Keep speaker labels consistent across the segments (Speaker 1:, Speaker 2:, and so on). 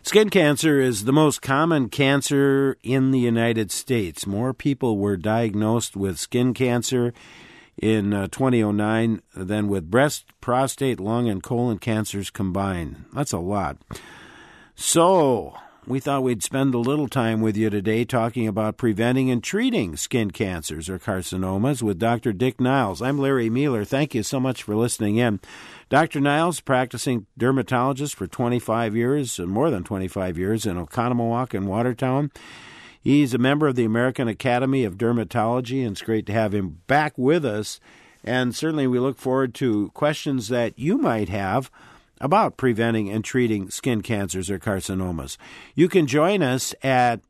Speaker 1: Skin cancer is the most common cancer in the United States. More people were diagnosed with skin cancer in 2009 than with breast, prostate, lung, and colon cancers combined. That's a lot. So we thought we'd spend a little time with you today talking about preventing and treating skin cancers or carcinomas with Dr. Dick Niles. I'm Larry Mueller. Thank you so much for listening in. Dr. Niles, practicing dermatologist for 25 years, more than 25 years, in Oconomowoc and Watertown. He's a member of the American Academy of Dermatology, and it's great to have him back with us. And certainly we look forward to questions that you might have about preventing and treating skin cancers or carcinomas. You can join us at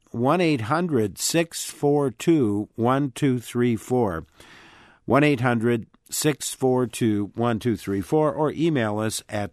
Speaker 1: 1-800-642-1234, 1-800-642-1234, or email us at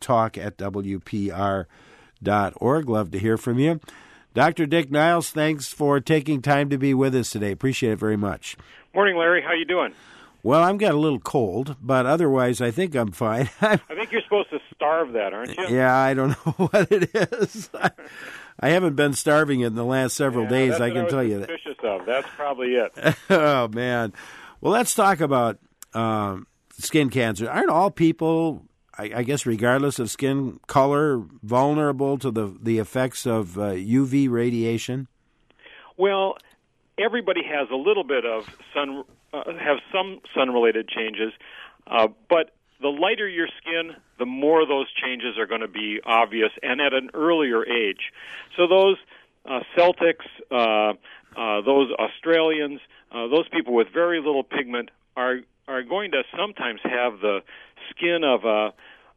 Speaker 1: talk@wpr.org. Love to hear from you. Dr. Dick Niles, thanks for taking time to be with us today. Appreciate it very much.
Speaker 2: Morning, Larry. How you doing?
Speaker 1: Well, I've got a little cold, but otherwise I think I'm fine.
Speaker 2: I think you're supposed to starve that, aren't you?
Speaker 1: Yeah, I don't know what it is. I haven't been starving it in the last several days, I can tell you that.
Speaker 2: Suspicious of. That's probably it.
Speaker 1: Oh, man. Well, let's talk about skin cancer. Aren't all people, I guess regardless of skin color, vulnerable to the effects of UV radiation?
Speaker 2: Well, everybody has a little bit of have some sun-related changes, but the lighter your skin, the more those changes are going to be obvious and at an earlier age. So those Celtics, those Australians, those people with very little pigment are going to sometimes have the skin of a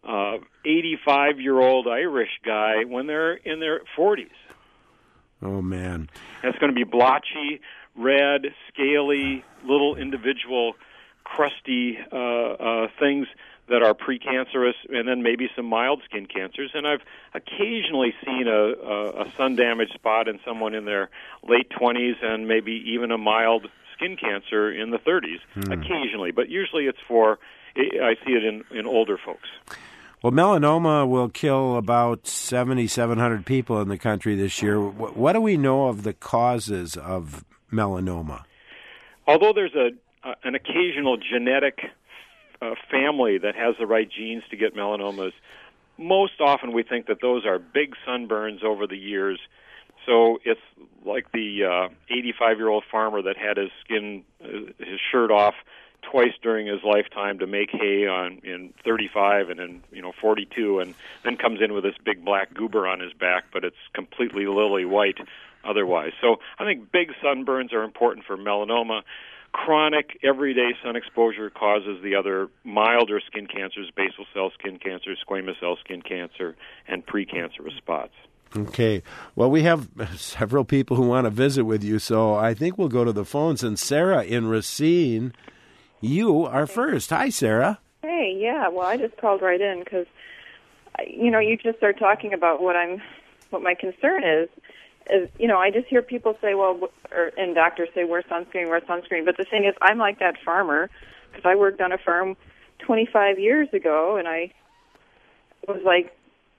Speaker 2: 85-year-old Irish guy when they're in their 40s.
Speaker 1: Oh, man.
Speaker 2: And it's going to be blotchy, red, scaly, little individual crusty things that are precancerous, and then maybe some mild skin cancers. And I've occasionally seen a sun-damaged spot in someone in their late 20s and maybe even a mild skin cancer in the 30s, occasionally. But usually I see it in older folks.
Speaker 1: Well, melanoma will kill about 7,700 people in the country this year. What do we know of the causes of melanoma?
Speaker 2: Although there's an occasional genetic family that has the right genes to get melanomas, most often we think that those are big sunburns over the years. So it's like the 85-year-old farmer that had his shirt off twice during his lifetime to make hay in 35 and in 42, and then comes in with this big black goober on his back, but it's completely lily white otherwise. So I think big sunburns are important for melanoma. Chronic, everyday sun exposure causes the other milder skin cancers, basal cell skin cancer, squamous cell skin cancer, and precancerous spots.
Speaker 1: Okay. Well, we have several people who want to visit with you, so I think we'll go to the phones. And Sarah in Racine, you are first. Hi, Sarah.
Speaker 3: Hey, yeah. Well, I just called right in because, you just start talking about what my concern is, I just hear people say, and doctors say, wear sunscreen. But the thing is, I'm like that farmer because I worked on a farm 25 years ago, and I was like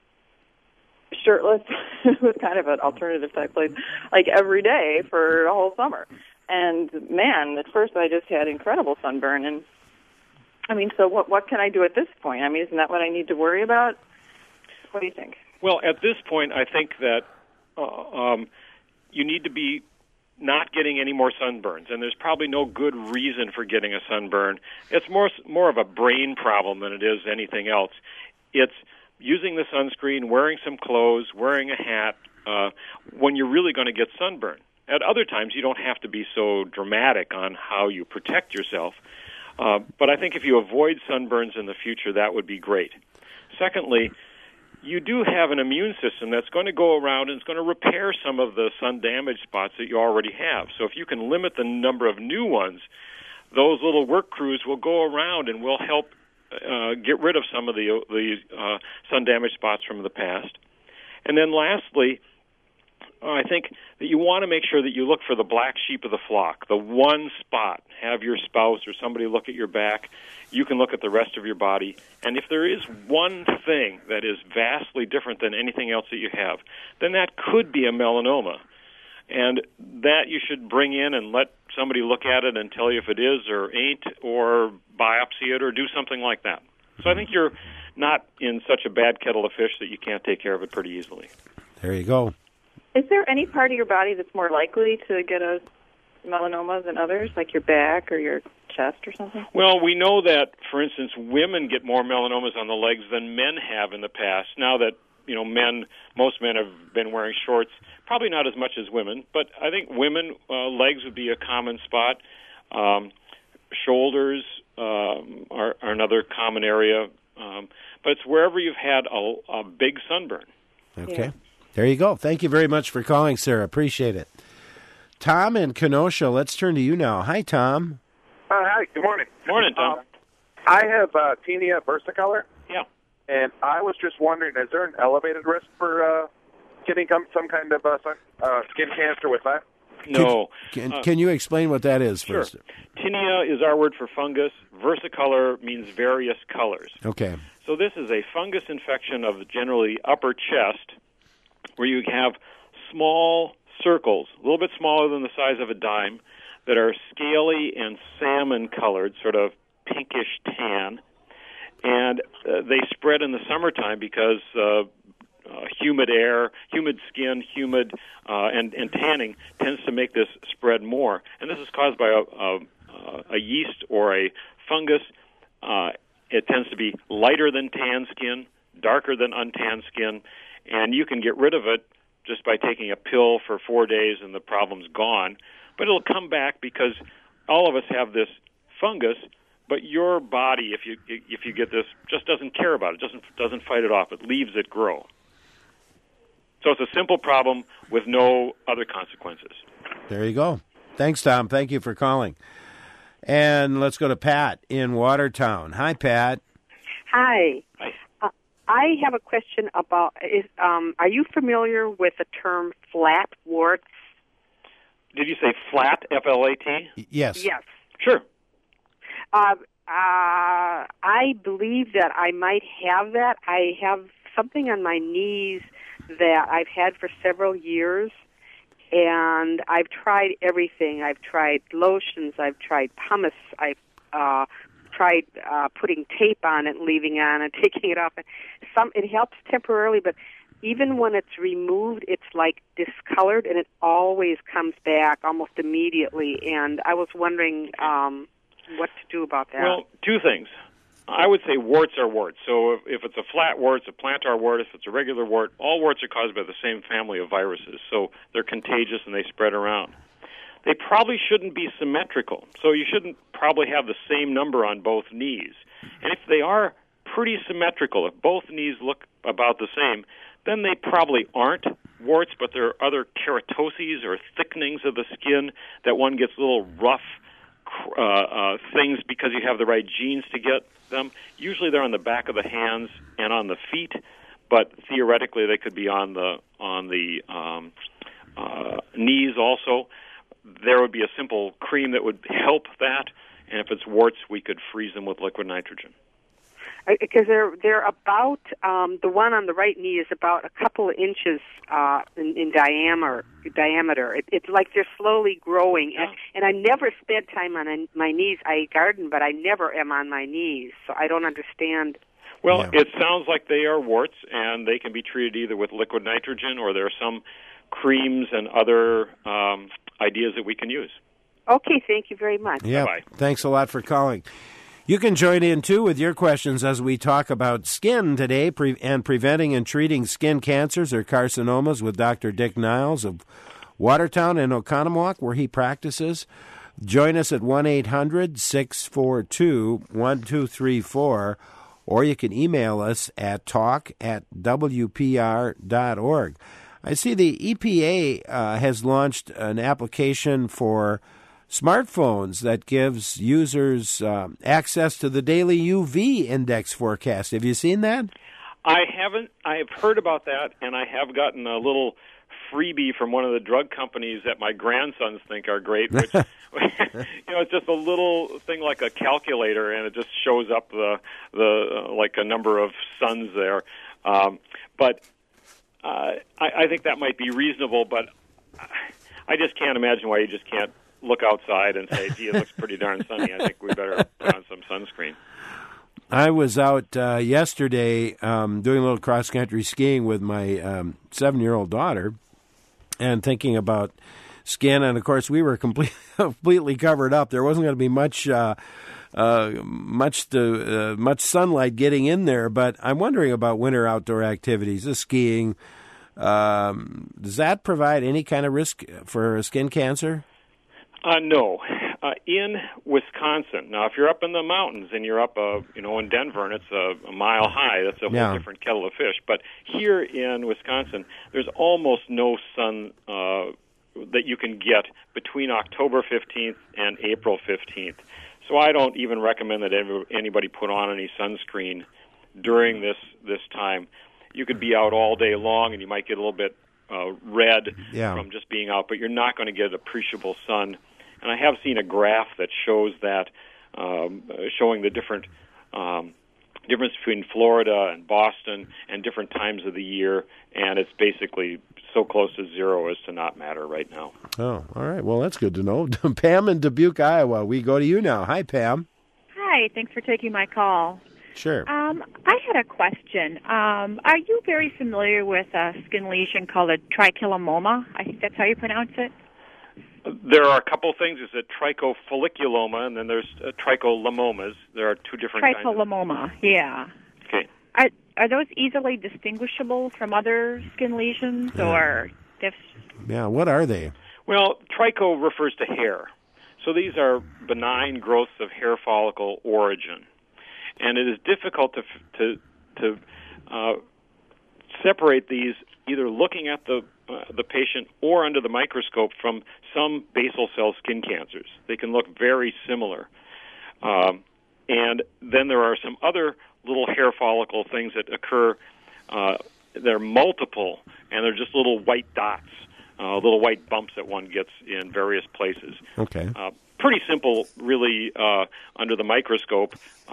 Speaker 3: shirtless. It was kind of an alternative type place, like every day for a whole summer. And man, at first I just had incredible sunburn. And I mean, so what can I do at this point? I mean, isn't that what I need to worry about? What do you think?
Speaker 2: Well, at this point, I think that you need to be not getting any more sunburns, and there's probably no good reason for getting a sunburn. It's more of a brain problem than it is anything else. It's using the sunscreen, wearing some clothes, wearing a hat when you're really going to get sunburn. At other times, you don't have to be so dramatic on how you protect yourself. But I think if you avoid sunburns in the future, that would be great. Secondly, you do have an immune system that's going to go around and it's going to repair some of the sun-damaged spots that you already have. So if you can limit the number of new ones, those little work crews will go around and will help get rid of some of the sun-damaged spots from the past. And then lastly, I think that you want to make sure that you look for the black sheep of the flock, the one spot. Have your spouse or somebody look at your back. You can look at the rest of your body. And if there is one thing that is vastly different than anything else that you have, then that could be a melanoma. And that you should bring in and let somebody look at it and tell you if it is or ain't, or biopsy it or do something like that. So I think you're not in such a bad kettle of fish that you can't take care of it pretty easily.
Speaker 1: There you go.
Speaker 3: Is there any part of your body that's more likely to get a melanoma than others, like your back or your chest or something?
Speaker 2: Well, we know that, for instance, women get more melanomas on the legs than men have in the past. Now that, most men have been wearing shorts, probably not as much as women, but I think women, legs would be a common spot. Shoulders are another common area. But it's wherever you've had a big sunburn.
Speaker 1: Okay.
Speaker 3: Yeah.
Speaker 1: There you go. Thank you very much for calling, Sarah. Appreciate it. Tom in Kenosha, let's turn to you now. Hi, Tom.
Speaker 4: Hi, good morning.
Speaker 2: Morning, Tom.
Speaker 4: I have tinea versicolor.
Speaker 2: Yeah.
Speaker 4: And I was just wondering, is there an elevated risk for getting some kind of skin cancer with that?
Speaker 2: No.
Speaker 1: Can you explain what that is first?
Speaker 2: Sure. Tinea is our word for fungus. Versicolor means various colors.
Speaker 1: Okay.
Speaker 2: So this is a fungus infection of generally the upper chest, where you have small circles, a little bit smaller than the size of a dime, that are scaly and salmon-colored, sort of pinkish tan. And they spread in the summertime because humid air, humid skin, and tanning tends to make this spread more. And this is caused by a yeast or a fungus. It tends to be lighter than tan skin, darker than untanned skin, and you can get rid of it just by taking a pill for 4 days and the problem's gone. But it'll come back because all of us have this fungus, but your body, if you get this, just doesn't care about it, doesn't fight it off. It leaves it grow. So it's a simple problem with no other consequences.
Speaker 1: There you go. Thanks, Tom. Thank you for calling. And let's go to Pat in Watertown. Hi, Pat.
Speaker 5: Hi.
Speaker 2: Hi.
Speaker 5: I have a question about, are you familiar with the term flat warts?
Speaker 2: Did you say flat, F-L-A-T?
Speaker 1: Yes.
Speaker 5: Yes.
Speaker 2: Sure.
Speaker 5: I believe that I might have that. I have something on my knees that I've had for several years, and I've tried everything. I've tried lotions. I've tried pumice. I've tried putting tape on it, leaving it on, and taking it off. It helps temporarily, but even when it's removed, it's like discolored, and it always comes back almost immediately. And I was wondering what to do about that.
Speaker 2: Well, two things. I would say warts are warts. So if it's a flat wart, it's a plantar wart. If it's a regular wart, all warts are caused by the same family of viruses. So they're contagious and they spread around. They probably shouldn't be symmetrical. So you shouldn't probably have the same number on both knees. And if they are pretty symmetrical, if both knees look about the same, then they probably aren't warts, but there are other keratoses or thickenings of the skin that one gets little rough things because you have the right genes to get them. Usually they're on the back of the hands and on the feet, but theoretically they could be on the knees also. There would be a simple cream that would help that, and if it's warts, we could freeze them with liquid nitrogen.
Speaker 5: Because they're about, the one on the right knee is about a couple of inches in diameter. It's like they're slowly growing.
Speaker 2: Yeah.
Speaker 5: And I never spend time on my knees. I garden, but I never am on my knees, so I don't understand.
Speaker 2: Well,
Speaker 1: Yeah.
Speaker 2: It sounds like they are warts, and they can be treated either with liquid nitrogen or there are some creams and other ideas that we can use.
Speaker 5: Okay, thank you very much.
Speaker 1: Yeah.
Speaker 2: Bye-bye.
Speaker 1: Thanks a lot for calling. You can join in, too, with your questions as we talk about skin today and preventing and treating skin cancers or carcinomas with Dr. Dick Niles of Watertown and Oconomowoc, where he practices. Join us at 1-800-642-1234, or you can email us at talk@wpr.org. I see the EPA has launched an application for smartphones that gives users access to the daily UV index forecast. Have you seen that?
Speaker 2: I haven't. I have heard about that, and I have gotten a little freebie from one of the drug companies that my grandsons think are great, which it's just a little thing like a calculator, and it just shows up the like a number of suns there. But I think that might be reasonable, but I just can't imagine why you just can't look outside and say, gee, it looks pretty darn sunny. I think we better put on some sunscreen.
Speaker 1: I was out yesterday doing a little cross-country skiing with my 7-year-old daughter and thinking about skin. And, of course, we were completely covered up. There wasn't going to be much sunlight getting in there. But I'm wondering about winter outdoor activities, the skiing. Does that provide any kind of risk for skin cancer?
Speaker 2: No. In Wisconsin, now if you're up in the mountains and you're up, in Denver and it's a mile high, that's a whole different kettle of fish. But here in Wisconsin, there's almost no sun that you can get between October 15th and April 15th. So I don't even recommend that anybody put on any sunscreen during this time. You could be out all day long and you might get a little bit red from just being out, but you're not going to get appreciable sun. And I have seen a graph that shows that, showing the different difference between Florida and Boston and different times of the year, and it's basically so close to zero as to not matter right now.
Speaker 1: Oh, all right. Well, that's good to know. Pam in Dubuque, Iowa. We go to you now. Hi, Pam.
Speaker 6: Hi. Thanks for taking my call.
Speaker 1: Sure.
Speaker 6: I had a question. Are you very familiar with a skin lesion called a trichomoma? I think that's how you pronounce it.
Speaker 2: There are a couple things. There's a trichofolliculoma, and then there's tricholamomas. There are two different kinds.
Speaker 6: Tricholamoma, yeah.
Speaker 2: Okay.
Speaker 6: Are those easily distinguishable from other skin lesions, or?
Speaker 1: Yeah. What are they?
Speaker 2: Well, tricho refers to hair, so these are benign growths of hair follicle origin, and it is difficult to separate these either looking at the patient or under the microscope from some basal cell skin cancers. They can look very similar. And then there are some other little hair follicle things that occur. They're multiple, and they're just little white dots, little white bumps that one gets in various places.
Speaker 1: Okay.
Speaker 2: Pretty simple, really, under the microscope,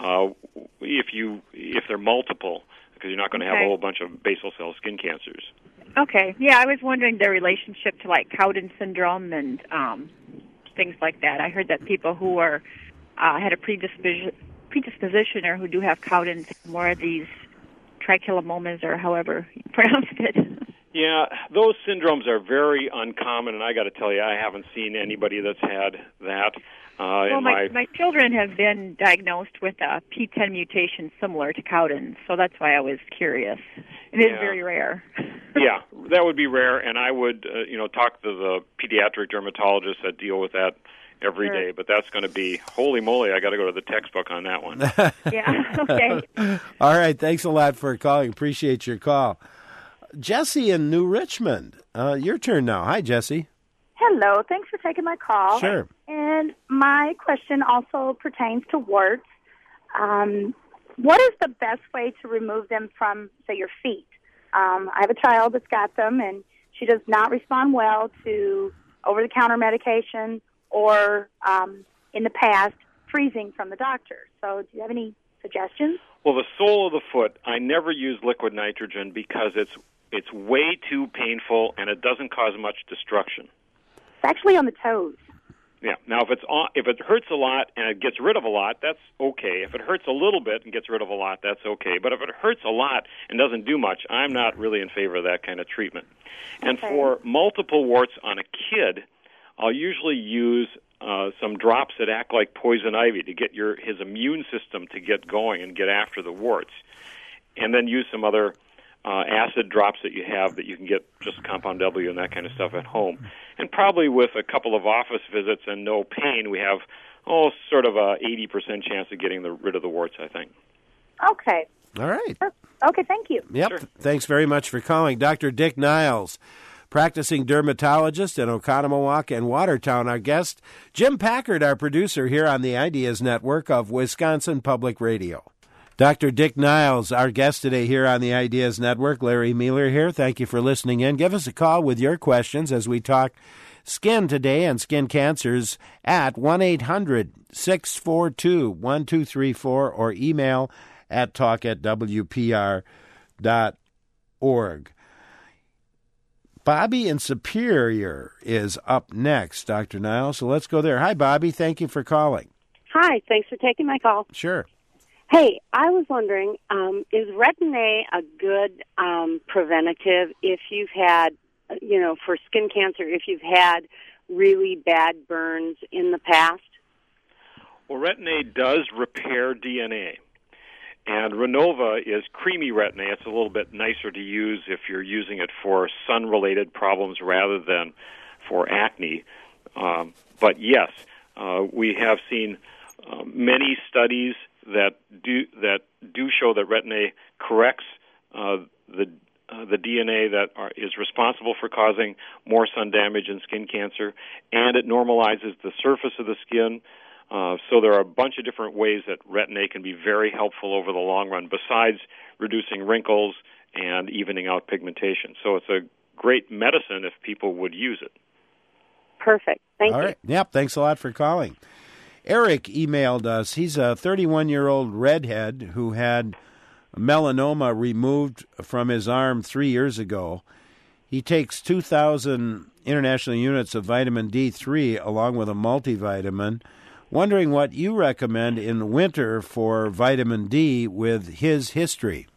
Speaker 2: if they're multiple, because you're not going to have a whole bunch of basal cell skin cancers.
Speaker 6: Okay. Yeah, I was wondering their relationship to like Cowden syndrome and things like that. I heard that people who are had a predisposition or who do have Cowden's more of these tricholamomas or however you pronounced it.
Speaker 2: Yeah, those syndromes are very uncommon, and I got to tell you, I haven't seen anybody that's had that.
Speaker 6: Well, my children have been diagnosed with a P10 mutation similar to Cowden's, so that's why I was curious. It is very rare.
Speaker 2: Yeah, that would be rare, and I would, talk to the pediatric dermatologists that deal with that every day. But that's going to be, holy moly, I got to go to the textbook on that one.
Speaker 6: Yeah, okay.
Speaker 1: All right, thanks a lot for calling. Appreciate your call. Jesse in New Richmond, your turn now. Hi, Jesse.
Speaker 7: Hello. Thanks for taking my call.
Speaker 1: Sure.
Speaker 7: And my question also pertains to warts. What is the best way to remove them from, say, your feet? I have a child that's got them, and she does not respond well to over-the-counter medication or, in the past, freezing from the doctor. So do you have any suggestions?
Speaker 2: Well, the sole of the foot, I never use liquid nitrogen because it's way too painful and it doesn't cause much destruction.
Speaker 7: It's actually on the toes.
Speaker 2: Yeah. Now, if it hurts a lot and it gets rid of a lot, that's okay. If it hurts a little bit and gets rid of a lot, that's okay. But if it hurts a lot and doesn't do much, I'm not really in favor of that kind of treatment. And for multiple warts on a kid, I'll usually use some drops that act like poison ivy to get his immune system to get going and get after the warts. And then use some other acid drops that you have that you can get just Compound W and that kind of stuff at home. And probably with a couple of office visits and no pain, we have sort of a 80% chance of getting rid of the warts, I think.
Speaker 7: Okay.
Speaker 1: All right.
Speaker 7: Okay, thank you.
Speaker 1: Yep. Sure. Thanks very much for calling. Dr. Dick Niles, practicing dermatologist in Oconomowoc and Watertown. Our guest, Jim Packard, our producer here on the Ideas Network of Wisconsin Public Radio. Dr. Dick Niles, our guest today here on the Ideas Network. Larry Mueller here. Thank you for listening in. Give us a call with your questions as we talk skin today and skin cancers at 1-800-642-1234 or email at talk@wpr.org. Bobby in Superior is up next, Dr. Niles, so let's go there. Hi, Bobby. Thank you for calling.
Speaker 8: Hi, thanks for taking my call.
Speaker 1: Sure.
Speaker 8: Hey, I was wondering, is Retin-A a good preventative if you've had, for skin cancer, if you've had really bad burns in the past?
Speaker 2: Well, Retin-A does repair DNA. And Renova is creamy Retin-A. It's a little bit nicer to use if you're using it for sun-related problems rather than for acne. But yes, we have seen many studies that do show that Retin-A corrects the DNA that is responsible for causing more sun damage and skin cancer, and it normalizes the surface of the skin. So there are a bunch of different ways that Retin-A can be very helpful over the long run, besides reducing wrinkles and evening out pigmentation. So it's a great medicine if people would use it.
Speaker 8: Perfect. Thank you.
Speaker 1: All right. Yep. Thanks a lot for calling. Eric emailed us. He's a 31-year-old redhead who had melanoma removed from his arm 3 years ago. He takes 2,000 international units of vitamin D3 along with a multivitamin. Wondering what you recommend in winter for vitamin D with his history.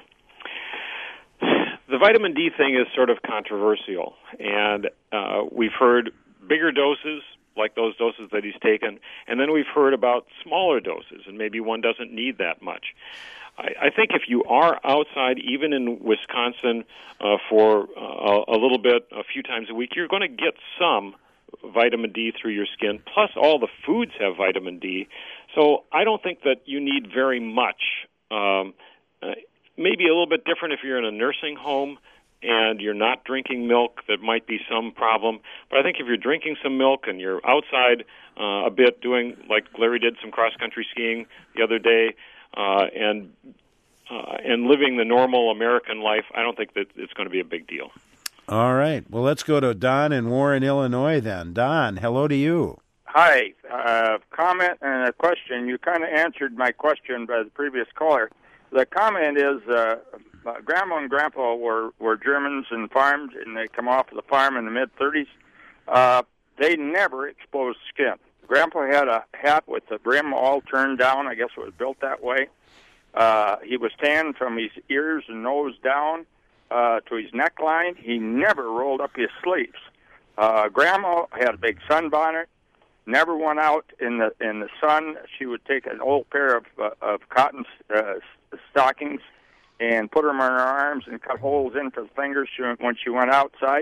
Speaker 2: The vitamin D thing is sort of controversial, and we've heard bigger doses, like those doses that he's taken, and then we've heard about smaller doses, and maybe one doesn't need that much. I think if you are outside, even in Wisconsin, for a little bit, a few times a week, you're going to get some vitamin D through your skin, plus all the foods have vitamin D. So I don't think that you need very much. Maybe a little bit different if you're in a nursing home and you're not drinking milk, that might be some problem. But I think if you're drinking some milk and you're outside a bit doing, like Larry did, some cross-country skiing the other day, and living the normal American life, I don't think that it's going to be a big deal.
Speaker 1: All right. Well, let's go to Don in Warren, Illinois then. Don, hello to you.
Speaker 9: Hi. Comment and a question. You kind of answered my question by the previous caller. The comment is Grandma and Grandpa were Germans and farmed, and they come off of the farm in the mid-30s. They never exposed skin. Grandpa had a hat with the brim all turned down. I guess it was built that way. He was tanned from his ears and nose down to his neckline. He never rolled up his sleeves. Grandma had a big sunbonnet, never went out in the sun. She would take an old pair of cotton stockings and put them on her arms and cut holes into the fingers when she went outside.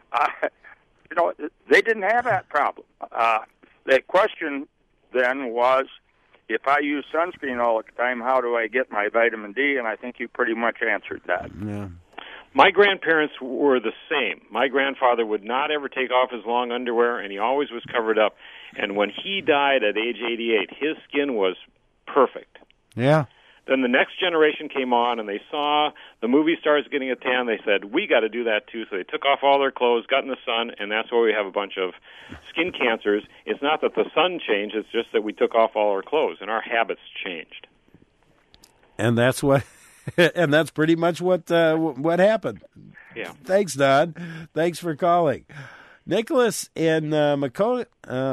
Speaker 9: They didn't have that problem. The question then was, if I use sunscreen all the time, how do I get my vitamin D? And I think you pretty much answered that.
Speaker 1: Yeah.
Speaker 2: My grandparents were the same. My grandfather would not ever take off his long underwear, and he always was covered up. And when he died at age 88, his skin was perfect.
Speaker 1: Yeah.
Speaker 2: Then the next generation came on, and they saw the movie stars getting a tan. They said, we got to do that too. So they took off all their clothes, got in the sun, and that's why we have a bunch of skin cancers. It's not that the sun changed. It's just that we took off all our clothes, and our habits changed.
Speaker 1: And that's what... and that's pretty much what happened.
Speaker 2: Yeah.
Speaker 1: Thanks, Don. Thanks for calling. Nicholas in Makota,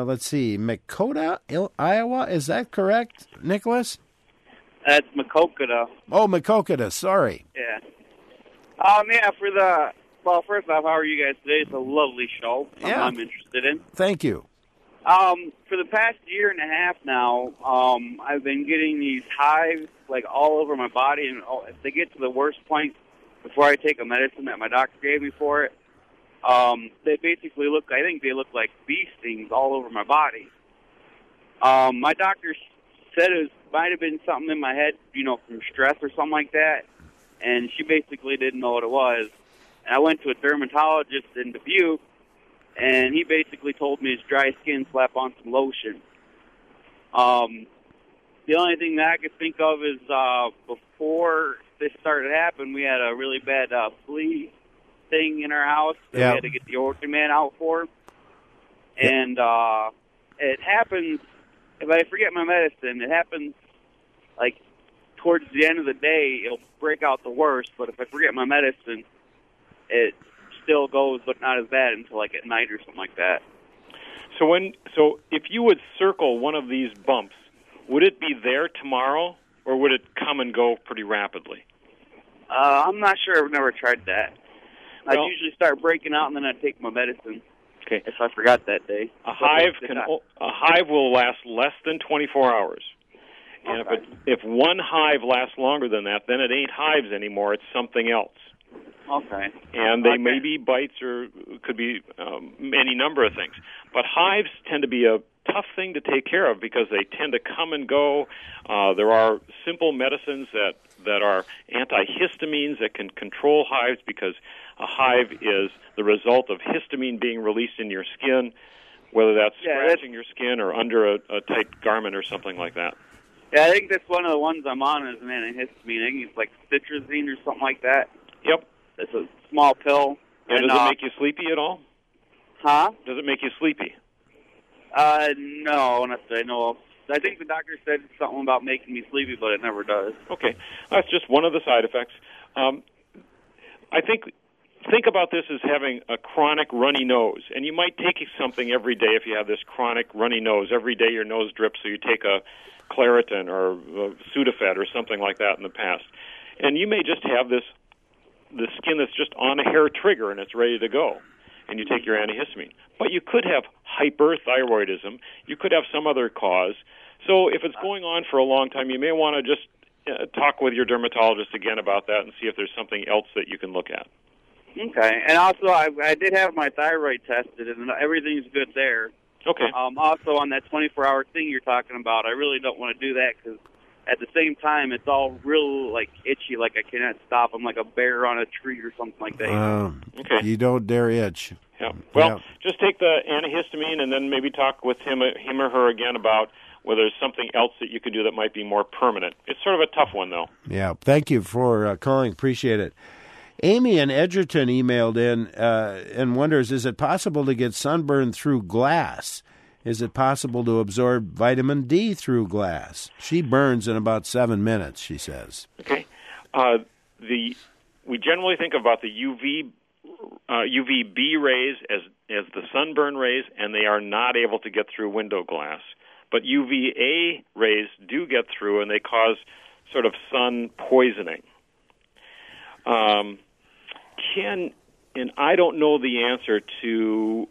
Speaker 1: Iowa. Is that correct, Nicholas?
Speaker 10: That's Makokata.
Speaker 1: Oh, Makokata. Sorry.
Speaker 10: Yeah. First off, how are you guys today? It's a lovely show.
Speaker 1: Yeah.
Speaker 10: I'm interested in.
Speaker 1: Thank you.
Speaker 10: For the past year and a half now, I've been getting these hives like all over my body, and if they get to the worst point before I take a medicine that my doctor gave me for it, they basically look like bee stings all over my body. My doctor said it might have been something in my head, from stress or something like that, and she basically didn't know what it was. And I went to a dermatologist in Dubuque, and he basically told me it's dry skin, slap on some lotion. The only thing that I could think of is before this started to happen, we had a really bad flea thing in our house that we had to get the orchid man out for. And it happens, if I forget my medicine, it happens like towards the end of the day, it'll break out the worst. But if I forget my medicine, it still goes, but not as bad until like at night or something like that.
Speaker 2: So if you would circle one of these bumps, would it be there tomorrow, or would it come and go pretty rapidly?
Speaker 10: I'm not sure. I've never tried that. I usually start breaking out, and then I take my medicine.
Speaker 2: Okay.
Speaker 10: If I forgot that day.
Speaker 2: A hive will last less than 24 hours. And if one hive lasts longer than that, then it ain't hives anymore. It's something else.
Speaker 10: Okay.
Speaker 2: And they may be bites or could be any number of things. But hives tend to be a tough thing to take care of because they tend to come and go. There are simple medicines that are antihistamines that can control hives because a hive is the result of histamine being released in your skin, whether that's scratching your skin or under a tight garment or something like that.
Speaker 10: Yeah, I think that's one of the ones I'm on is an antihistamine. I think it's like citrazine or something like that.
Speaker 2: Yep.
Speaker 10: It's a small pill.
Speaker 2: And does it make you sleepy at all?
Speaker 10: Huh?
Speaker 2: Does it make you sleepy?
Speaker 10: No, not that I know of. I think the doctor said something about making me sleepy, but it never does.
Speaker 2: Okay. That's just one of the side effects. I think about this as having a chronic runny nose, and you might take something every day if you have this chronic runny nose. Every day your nose drips, so you take a Claritin or a Sudafed or something like that in the past. And you may just have the skin that's just on a hair trigger and it's ready to go, and you take your antihistamine. But you could have hyperthyroidism. You could have some other cause. So if it's going on for a long time, you may want to just talk with your dermatologist again about that and see if there's something else that you can look at.
Speaker 10: Okay. And also, I did have my thyroid tested, and everything's good there.
Speaker 2: Okay.
Speaker 10: Also, on that 24-hour thing you're talking about, I really don't want to do that because at the same time, it's all real, like, itchy, like I cannot stop. I'm like a bear on a tree or something like that.
Speaker 1: Okay. You don't dare itch.
Speaker 2: Yeah. Well, just take the antihistamine and then maybe talk with him or her again about whether there's something else that you could do that might be more permanent. It's sort of a tough one, though.
Speaker 1: Yeah. Thank you for calling. Appreciate it. Amy in Edgerton emailed in and wonders, is it possible to get sunburn through glass? Is it possible to absorb vitamin D through glass? She burns in about 7 minutes, she says.
Speaker 2: Okay. We generally think about the UVB rays as the sunburn rays, and they are not able to get through window glass. But UVA rays do get through, and they cause sort of sun poisoning. And I don't know the answer to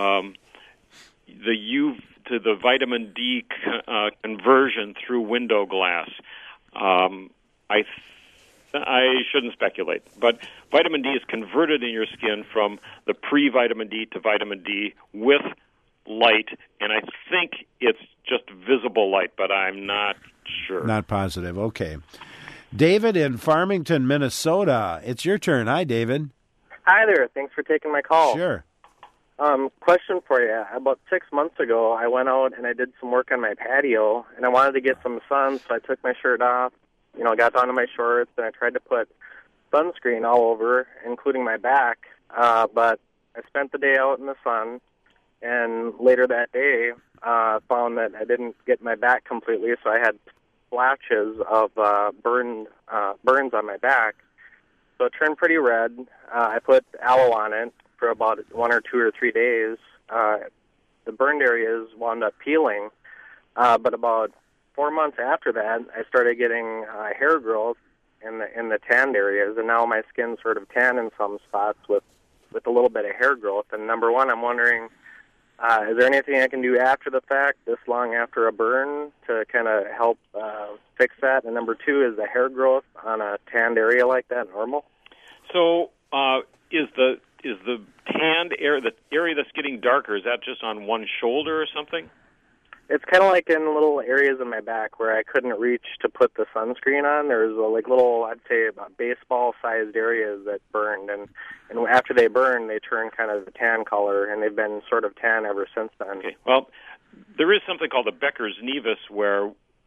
Speaker 2: the vitamin D conversion through window glass. I shouldn't speculate, but vitamin D is converted in your skin from the pre-vitamin D to vitamin D with light, and I think it's just visible light, but I'm not sure.
Speaker 1: Not positive. Okay. David in Farmington, Minnesota. It's your turn. Hi, David.
Speaker 11: Hi there. Thanks for taking my call.
Speaker 1: Sure.
Speaker 11: Question for you. About 6 months ago, I went out and I did some work on my patio, and I wanted to get some sun, so I took my shirt off, got down to my shorts, and I tried to put sunscreen all over, including my back. But I spent the day out in the sun, and later that day, found that I didn't get my back completely, so I had splotches of burns on my back. So it turned pretty red. I put aloe on it for about 1 or 2 or 3 days. The burned areas wound up peeling, but about 4 months after that, I started getting hair growth in the tanned areas, and now my skin's sort of tan in some spots with a little bit of hair growth. And number one, I'm wondering, is there anything I can do after the fact, this long after a burn, to kind of help fix that? And number two, is the hair growth on a tanned area like that normal?
Speaker 2: So is the tanned area, the area that's getting darker, is that just on one shoulder or something?
Speaker 11: It's kind of like in little areas in my back where I couldn't reach to put the sunscreen on. There's like little, I'd say, about baseball-sized areas that burned, and after they burn, they turn kind of the tan color, and they've been sort of tan ever since then.
Speaker 2: Okay. Well, there is something called the Becker's nevus, where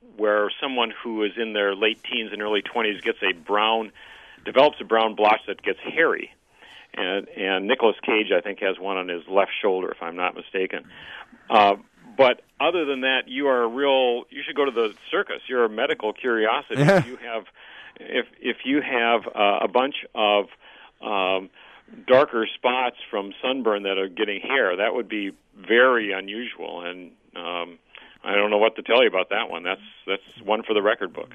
Speaker 2: where someone who is in their late teens and early 20s develops a brown blotch that gets hairy. And Nicolas Cage, I think, has one on his left shoulder, if I'm not mistaken. But other than that, you should go to the circus. You're a medical curiosity. If you have a bunch of darker spots from sunburn that are getting hair, that would be very unusual. And I don't know what to tell you about that one. That's one for the record book.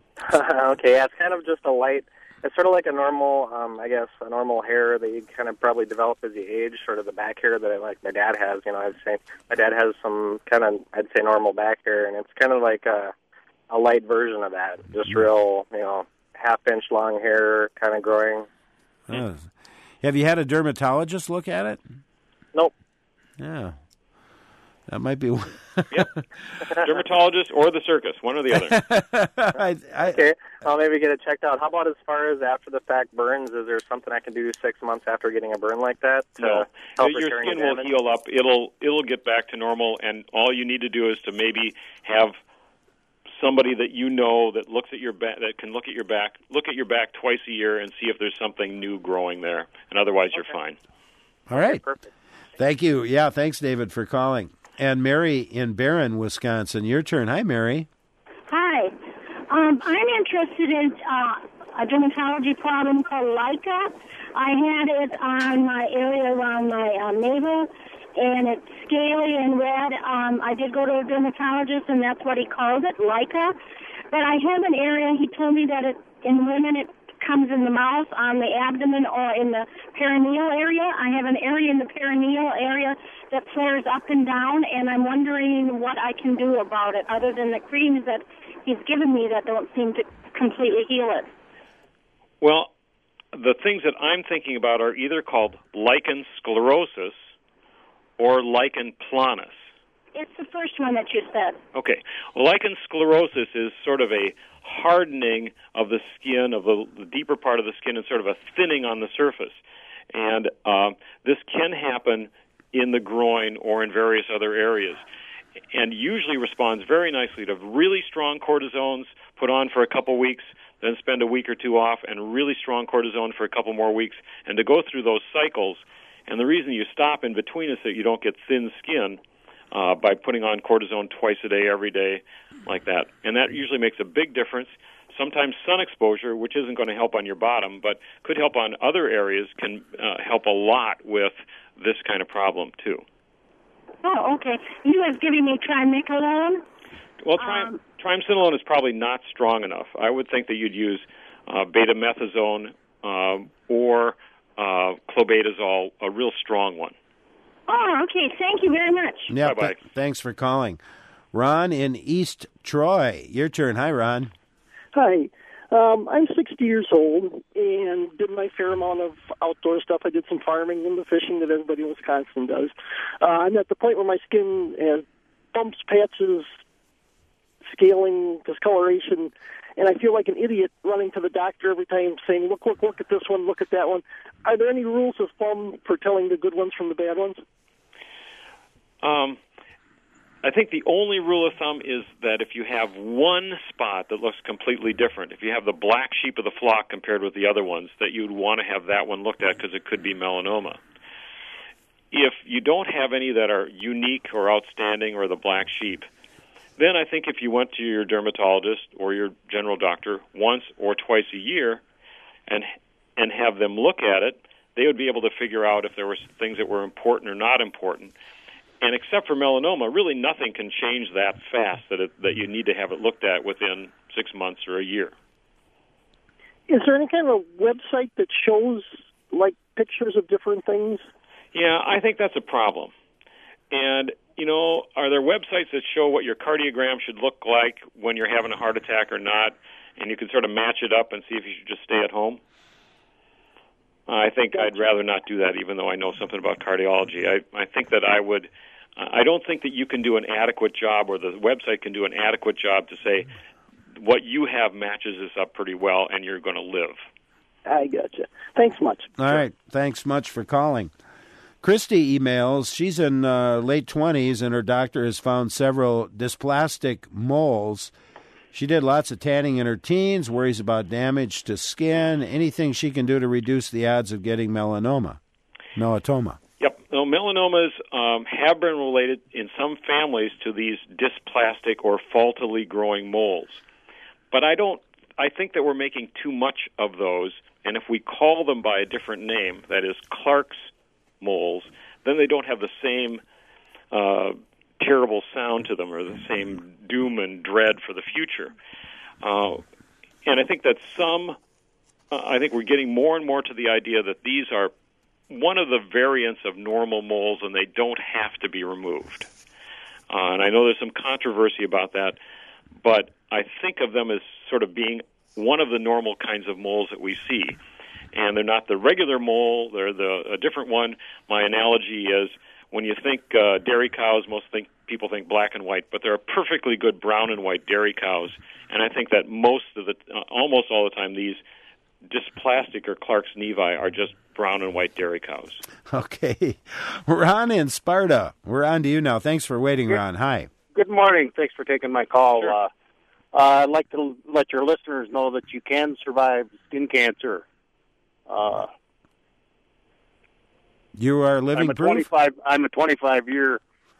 Speaker 11: Okay, yeah, it's kind of just a light. It's sort of like a normal, a normal hair that you kind of probably develop as you age, sort of the back hair that my dad has. I'd say my dad has some kind of, normal back hair, and it's kind of like a light version of that. Just real, half-inch long hair kind of growing.
Speaker 1: Oh. Have you had a dermatologist look at it?
Speaker 11: Nope.
Speaker 1: Yeah. That might be...
Speaker 2: Yep. Dermatologist or the circus, one or the other.
Speaker 11: Okay, I'll maybe get it checked out. How about as far as after-the-fact burns? Is there something I can do 6 months after getting a burn like that?
Speaker 2: No. Your skin will heal up. It'll get back to normal, and all you need to do is to maybe have somebody that you know that looks at your back, that can look at your back twice a year and see if there's something new growing there. And otherwise, you're fine.
Speaker 1: All right.
Speaker 11: Okay, perfect.
Speaker 1: Thank you. Yeah, thanks, David, for calling. And Mary in Barron, Wisconsin. Your turn. Hi, Mary.
Speaker 12: Hi. I'm interested in a dermatology problem called LICA. I had it on my area around my navel, and it's scaly and red. I did go to a dermatologist, and that's what he called it, LICA. But I have an area, he told me that in women it comes in the mouth, on the abdomen, or in the perineal area. I have an area in the perineal area that flares up and down, and I'm wondering what I can do about it, other than the creams that he's given me that don't seem to completely heal it.
Speaker 2: Well, the things that I'm thinking about are either called lichen sclerosus or lichen planus.
Speaker 12: It's the first one that you said.
Speaker 2: Okay. Lichen sclerosus is sort of a hardening of the skin, of the deeper part of the skin, and sort of a thinning on the surface. And this can happen in the groin or in various other areas, and usually responds very nicely to really strong cortisones put on for a couple weeks, then spend a week or two off, and really strong cortisone for a couple more weeks, and to go through those cycles. And the reason you stop in between is that you don't get thin skin by putting on cortisone twice a day, every day, like that. And that usually makes a big difference. Sometimes sun exposure, which isn't going to help on your bottom, but could help on other areas, can help a lot with this kind of problem, too.
Speaker 12: Oh, okay. You was giving me triamcinolone?
Speaker 2: Well, triamcinolone is probably not strong enough. I would think that you'd use betamethasone or clobetasol, a real strong one.
Speaker 12: Oh, okay. Thank you very much.
Speaker 1: Yeah,
Speaker 2: bye-bye.
Speaker 1: Thanks for calling. Ron in East Troy. Your turn. Hi, Ron.
Speaker 13: Hi. I'm 60 years old and did my fair amount of outdoor stuff. I did some farming and the fishing that everybody in Wisconsin does. I'm at the point where my skin has bumps, patches, scaling, discoloration, and I feel like an idiot running to the doctor every time saying, look at this one, look at that one. Are there any rules of thumb for telling the good ones from the bad ones?
Speaker 2: I think the only rule of thumb is that if you have one spot that looks completely different, if you have the black sheep of the flock compared with the other ones, that you'd want to have that one looked at because it could be melanoma. If you don't have any that are unique or outstanding or the black sheep, then I think if you went to your dermatologist or your general doctor once or twice a year and have them look at it, they would be able to figure out if there were things that were important or not important. And except for melanoma, really nothing can change that fast that you need to have it looked at within 6 months or a year.
Speaker 13: Is there any kind of website that shows, like, pictures of different things?
Speaker 2: Yeah, I think that's a problem. And, are there websites that show what your cardiogram should look like when you're having a heart attack or not, and you can sort of match it up and see if you should just stay at home? I think I'd rather not do that, even though I know something about cardiology. I think that I don't think that you can do an adequate job, or the website can do an adequate job to say what you have matches this up pretty well and you're going to live.
Speaker 13: I gotcha. Thanks much.
Speaker 1: All right. Thanks much for calling. Christy emails. She's in late 20s, and her doctor has found several dysplastic moles She did lots of tanning in her teens, worries about damage to skin, anything she can do to reduce the odds of getting melanoma.
Speaker 2: Yep. Now, melanomas have been related in some families to these dysplastic or faultily growing moles. But I think that we're making too much of those, and if we call them by a different name, that is Clark's moles, then they don't have the same terrible sound to them or the same doom and dread for the future. And I think that I think we're getting more and more to the idea that these are one of the variants of normal moles and they don't have to be removed. And I know there's some controversy about that, but I think of them as sort of being one of the normal kinds of moles that we see. And they're not the regular mole, they're a different one. My analogy is when you think dairy cows, people think black and white, but there are perfectly good brown and white dairy cows. And I think that almost all the time, these dysplastic or Clark's nevi are just brown and white dairy cows.
Speaker 1: Okay. Ron in Sparta, we're on to you now. Thanks for waiting, Ron. Hi.
Speaker 14: Good morning. Thanks for taking my call.
Speaker 2: Sure.
Speaker 14: I'd like to let your listeners know that you can survive skin cancer.
Speaker 1: You are living proof?
Speaker 14: I'm a 25-year...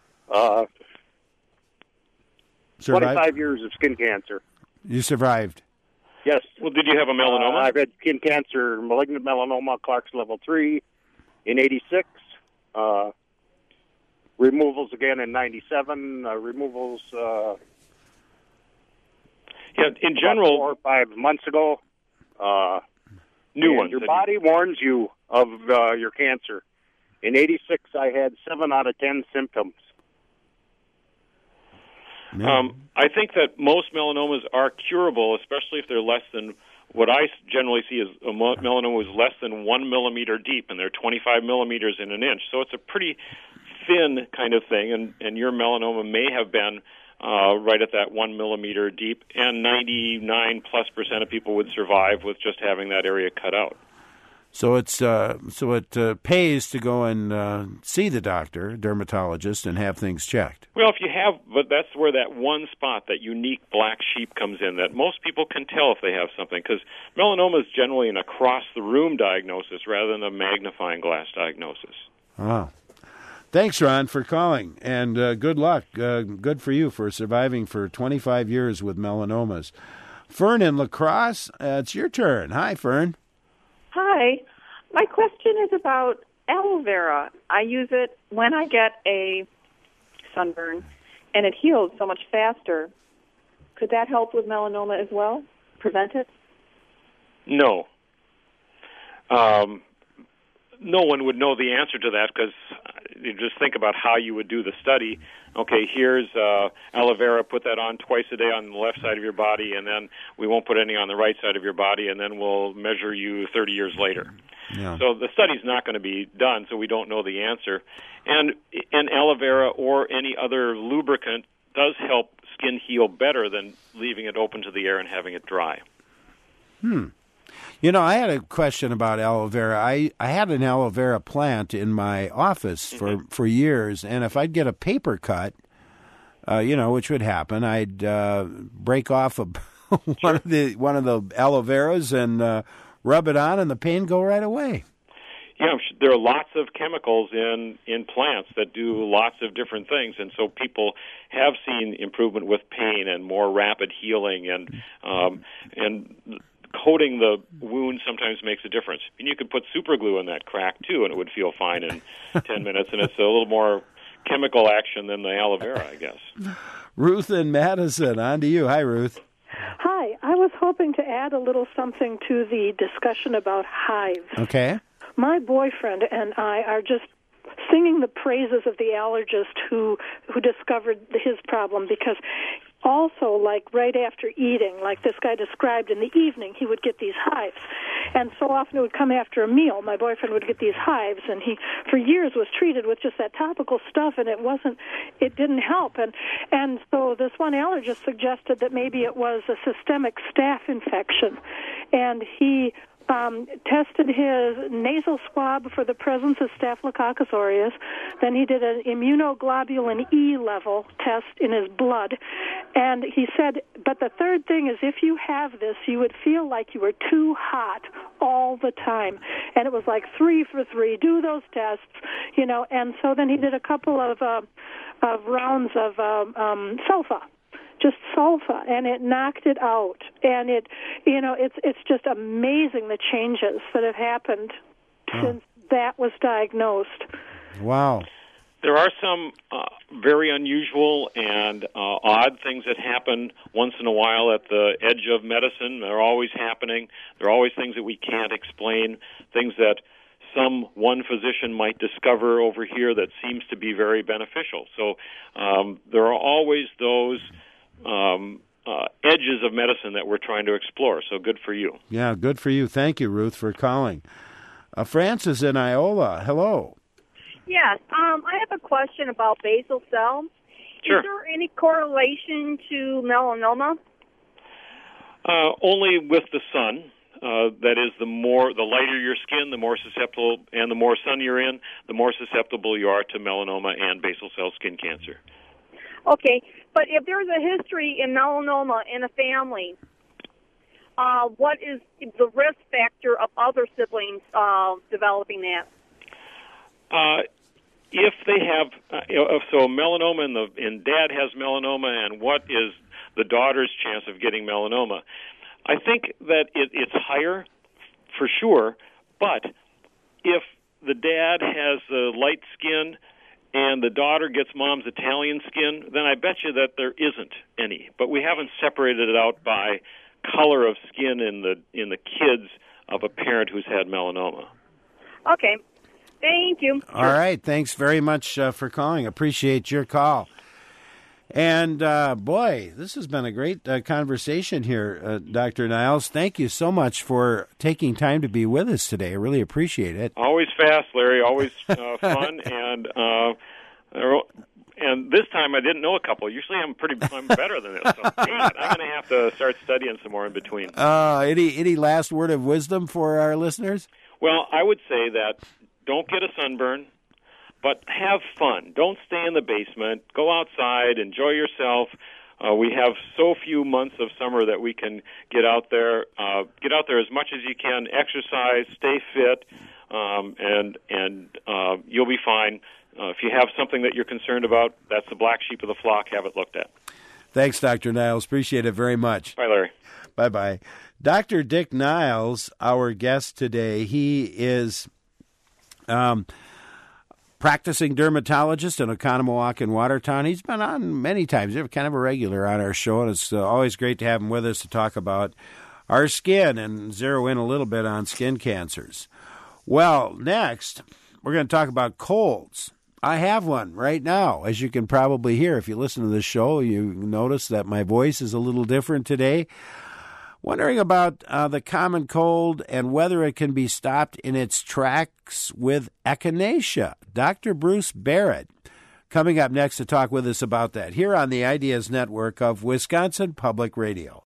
Speaker 14: 25 years of skin cancer.
Speaker 1: You survived?
Speaker 14: Yes.
Speaker 2: Well, did you have a melanoma?
Speaker 14: I've had skin cancer, malignant melanoma, Clark's level 3 in 86. Removals again in 97. Removals...
Speaker 2: in general...
Speaker 14: 4 or 5 months ago.
Speaker 2: New ones.
Speaker 14: Your body warns you of your cancer. In 86, I had 7 out of 10 symptoms.
Speaker 2: I think that most melanomas are curable, especially if they're less than what I generally see as a melanoma is less than 1 millimeter deep, and they're 25 millimeters in an inch. So it's a pretty thin kind of thing, and your melanoma may have been right at that 1 millimeter deep, and 99+% of people would survive with just having that area cut out.
Speaker 1: So it pays to go and see the doctor, dermatologist, and have things checked.
Speaker 2: Well, but that's where that one spot, that unique black sheep comes in, that most people can tell if they have something, because melanoma is generally an across-the-room diagnosis rather than a magnifying glass diagnosis.
Speaker 1: Wow. Thanks, Ron, for calling, and good luck. Good for you for surviving for 25 years with melanomas. Fern in La Crosse, it's your turn. Hi, Fern.
Speaker 3: Hi. My question is about aloe vera. I use it when I get a sunburn, and it heals so much faster. Could that help with melanoma as well? Prevent it?
Speaker 2: No. No one would know the answer to that, because you just think about how you would do the study. Okay, here's aloe vera, put that on twice a day on the left side of your body, and then we won't put any on the right side of your body, and then we'll measure you 30 years later.
Speaker 1: Yeah.
Speaker 2: So the study's not going to be done, so we don't know the answer. And aloe vera or any other lubricant does help skin heal better than leaving it open to the air and having it dry.
Speaker 1: You know, I had a question about aloe vera. I had an aloe vera plant in my office for years, and if I'd get a paper cut, which would happen, I'd break off one of the aloe veras and rub it on, and the pain go right away.
Speaker 2: Yeah, there are lots of chemicals in plants that do lots of different things, and so people have seen improvement with pain and more rapid healing, and coating the wound sometimes makes a difference. And you could put super glue in that crack, too, and it would feel fine in 10 minutes, and it's a little more chemical action than the aloe vera, I guess.
Speaker 1: Ruth in Madison, on to you. Hi, Ruth.
Speaker 15: Hi. I was hoping to add a little something to the discussion about hives.
Speaker 1: Okay.
Speaker 15: My boyfriend and I are just singing the praises of the allergist who discovered his problem, because also, like right after eating, like this guy described, in the evening he would get these hives. And so often it would come after a meal. My boyfriend would get these hives, and he, for years, was treated with just that topical stuff, and it didn't help. And so this one allergist suggested that maybe it was a systemic staph infection. And he tested his nasal swab for the presence of Staphylococcus aureus. Then he did an immunoglobulin E level test in his blood. And he said, but the third thing is if you have this, you would feel like you were too hot all the time. And it was like 3 for 3, do those tests, you know. And so then he did a couple of rounds of sulfa. Just sulfa, and it knocked it out. And it, you know, it's just amazing the changes that have happened since that was diagnosed.
Speaker 1: Wow.
Speaker 2: There are some very unusual and odd things that happen once in a while at the edge of medicine. They're always happening. There are always things that we can't explain, things that one physician might discover over here that seems to be very beneficial. So there are always those edges of medicine that we're trying to explore. So good for you.
Speaker 1: Yeah, good for you. Thank you, Ruth, for calling. Francis in Iola, hello.
Speaker 16: Yes, I have a question about basal cell.
Speaker 2: Sure.
Speaker 16: Is there any correlation to melanoma?
Speaker 2: Only with the sun. That is, the lighter your skin, the more susceptible, and the more sun you're in, the more susceptible you are to melanoma and basal cell skin cancer.
Speaker 16: Okay, but if there's a history in melanoma in a family, what is the risk factor of other siblings developing that?
Speaker 2: If they have, so melanoma and dad has melanoma, and what is the daughter's chance of getting melanoma? I think that it's higher for sure, but if the dad has light skin and the daughter gets mom's Italian skin, then I bet you that there isn't any. But we haven't separated it out by color of skin in the kids of a parent who's had melanoma.
Speaker 16: Okay. Thank you.
Speaker 1: All right. Thanks very much for calling. Appreciate your call. And, boy, this has been a great conversation here, Dr. Niles. Thank you so much for taking time to be with us today. I really appreciate it.
Speaker 2: Always fast, Larry. Always fun. And this time I didn't know a couple. Usually I'm better than this. So I'm going to have to start studying some more in between.
Speaker 1: Any last word of wisdom for our listeners?
Speaker 2: Well, I would say that don't get a sunburn, but have fun. Don't stay in the basement. Go outside. Enjoy yourself. We have so few months of summer that we can get out there. Get out there as much as you can. Exercise. Stay fit, and you'll be fine. If you have something that you're concerned about, that's the black sheep of the flock. Have it looked at.
Speaker 1: Thanks, Dr. Niles. Appreciate it very much.
Speaker 2: Bye, Larry.
Speaker 1: Bye-bye. Dr. Dick Niles, our guest today, he is practicing dermatologist in Oconomowoc and Watertown. He's been on many times. He's kind of a regular on our show, and it's always great to have him with us to talk about our skin and zero in a little bit on skin cancers. Well, next, we're going to talk about colds. I have one right now, as you can probably hear. If you listen to this show, you notice that my voice is a little different today. Wondering about the common cold and whether it can be stopped in its tracks with echinacea. Dr. Bruce Barrett coming up next to talk with us about that here on the Ideas Network of Wisconsin Public Radio.